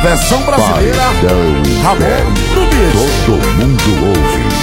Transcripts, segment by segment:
Versão brasileira, Ramon Nunes. Todo mundo ouve.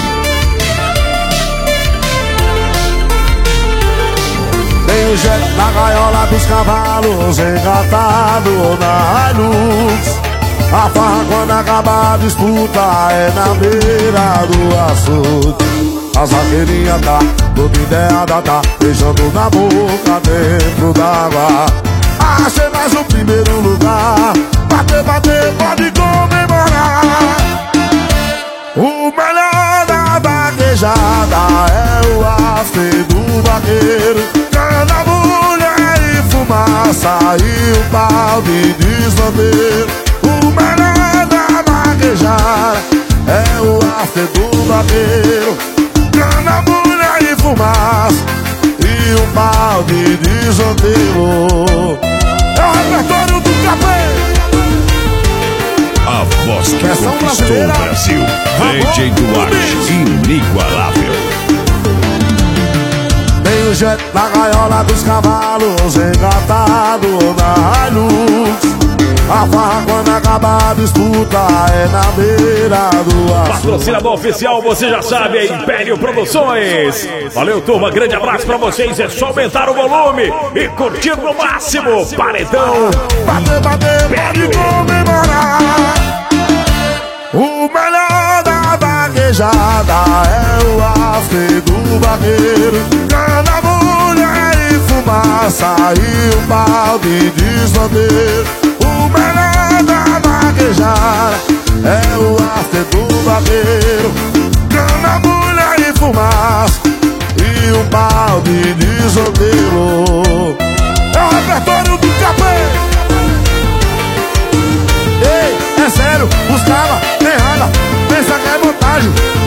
Tem o jet na gaiola dos cavalos, engatado na Hilux. A farra quando acabar a disputa é na beira do açude. A zagueirinha tá, toda ideada tá, beijando na boca dentro d'água. Achei mais o primeiro lugar, bater, bater, pode comemorar. O melhor da vaquejada é o after do vaqueiro. Cana, mulher e fumaça e o balde de esbandeiro. O melhor da vaquejada é o after do vaqueiro. Cana, mulher e fumaça e um balde de esbandeiro. É o repertório do Capê. A voz que conquistou o Brasil. DJ Duarte, inigualável. Tem o jet na gaiola dos cavalos, engatado na Hilux. A farra quando acabar a disputa é na beira do açude. Patrocinador oficial, você já sabe, é Império Produções. Valeu, turma, grande abraço pra vocês. É só aumentar o volume e curtir no máximo. Paredão Bater, bater, pode comemorar. O melhor da vaquejada é o after do vaqueiro. Cana, mulher e fumaça e um balde de esbandeiro. O melhor da vaquejada é o after do vaqueiro. Cana, mulher e fumaça e um balde de esbandeiro. É o repertório do Capê. Ei, é sério, os caras tem raiva, pensa que é montagem.